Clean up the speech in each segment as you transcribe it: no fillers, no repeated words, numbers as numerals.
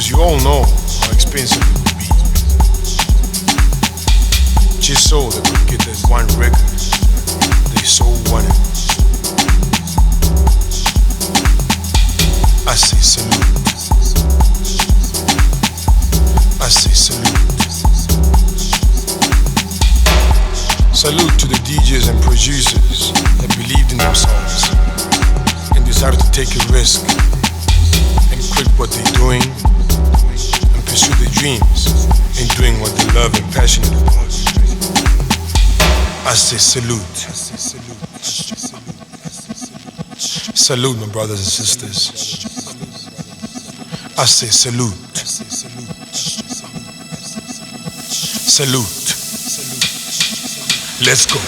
Because you all know how expensive it would be just so they could get that one record they so wanted. I say salute. I say salute. Salute to the DJs and producers that believed in themselves and decided to take a risk and quit what they're doing and pursue their dreams in doing what they love and passionate about. I say salute. Salute, my brothers and sisters. I say salute. Salute. Let's go.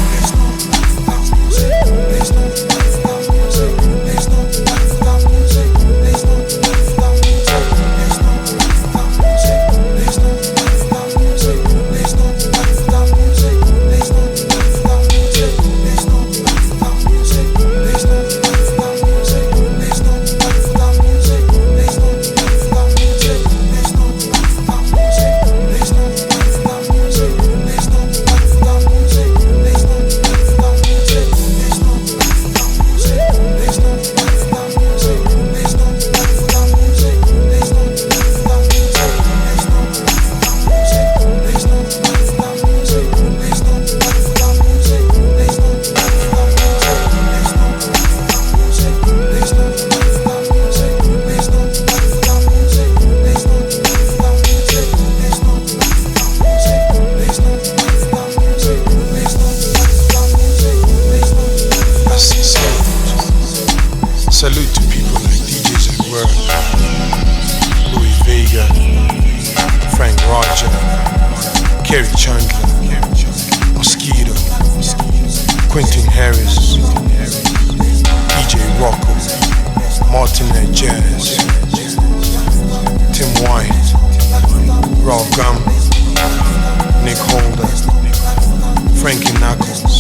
Salute to people like DJs at work, Louis Vega, Frank Roger, Kerry Chandler, Mosquito, Quentin Harris, DJ Rocco, Martinet Jazz, Tim White, Raw Gum, Nick Holder, Frankie Knuckles,